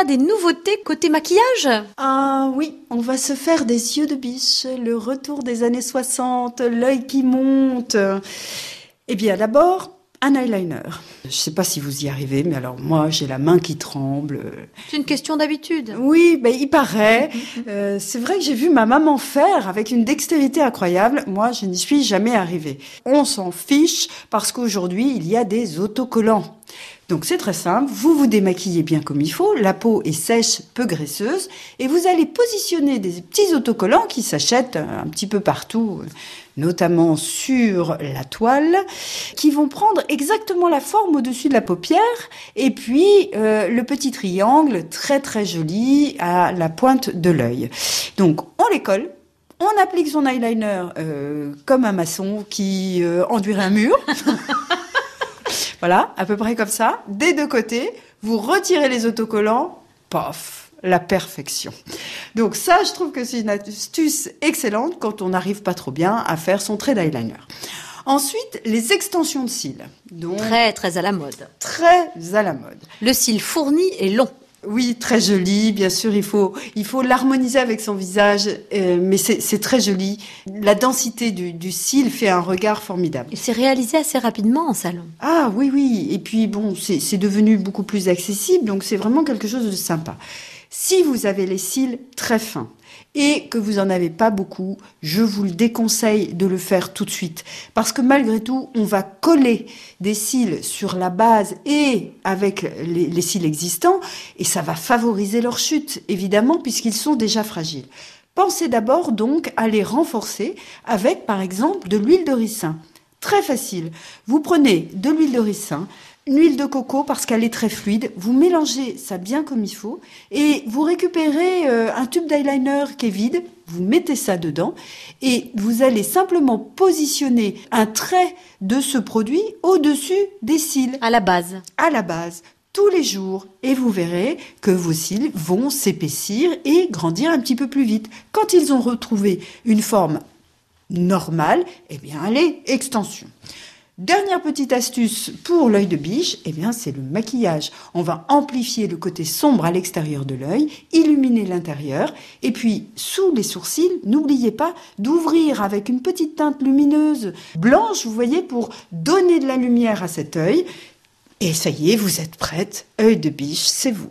a des nouveautés côté maquillage? Ah oui, on va se faire des yeux de biche, le retour des années 60, l'œil qui monte. Eh bien d'abord, un eyeliner. Je ne sais pas si vous y arrivez, mais alors moi j'ai la main qui tremble. C'est une question d'habitude. Oui, il paraît. C'est vrai que j'ai vu ma maman faire avec une dextérité incroyable. Moi, je n'y suis jamais arrivée. On s'en fiche parce qu'aujourd'hui, il y a des autocollants. Donc c'est très simple, vous vous démaquillez bien comme il faut, la peau est sèche, peu graisseuse, et vous allez positionner des petits autocollants qui s'achètent un petit peu partout, notamment sur la toile, qui vont prendre exactement la forme au-dessus de la paupière, et puis le petit triangle très très joli à la pointe de l'œil. Donc on les colle. On applique son eyeliner comme un maçon qui enduirait un mur. Voilà, à peu près comme ça. Des deux côtés, vous retirez les autocollants, paf, la perfection. Donc ça, je trouve que c'est une astuce excellente quand on n'arrive pas trop bien à faire son trait d'eyeliner. Ensuite, les extensions de cils. Donc, Très, très à la mode. très à la mode. Le cil fourni et long. Oui, très joli. Bien sûr, il faut l'harmoniser avec son visage, mais c'est très joli. La densité du cil fait un regard formidable. Et c'est réalisé assez rapidement en salon. Ah oui. Et puis bon, c'est devenu beaucoup plus accessible, donc c'est vraiment quelque chose de sympa. Si vous avez les cils très fins et que vous en avez pas beaucoup, je vous le déconseille de le faire tout de suite. Parce que malgré tout, on va coller des cils sur la base et avec les cils existants, et ça va favoriser leur chute, évidemment, puisqu'ils sont déjà fragiles. Pensez d'abord donc à les renforcer avec, par exemple, de l'huile de ricin. Très facile. Vous prenez de l'huile de ricin, une huile de coco parce qu'elle est très fluide. Vous mélangez ça bien comme il faut et vous récupérez un tube d'eyeliner qui est vide. Vous mettez ça dedans et vous allez simplement positionner un trait de ce produit au-dessus des cils. À la base. À la base. Tous les jours et vous verrez que vos cils vont s'épaissir et grandir un petit peu plus vite. Quand ils ont retrouvé une forme normale, eh bien allez, extension. Dernière petite astuce pour l'œil de biche, eh bien c'est le maquillage. On va amplifier le côté sombre à l'extérieur de l'œil, illuminer l'intérieur, et puis sous les sourcils, n'oubliez pas d'ouvrir avec une petite teinte lumineuse blanche, vous voyez, pour donner de la lumière à cet œil. Et ça y est, vous êtes prête, œil de biche, c'est vous.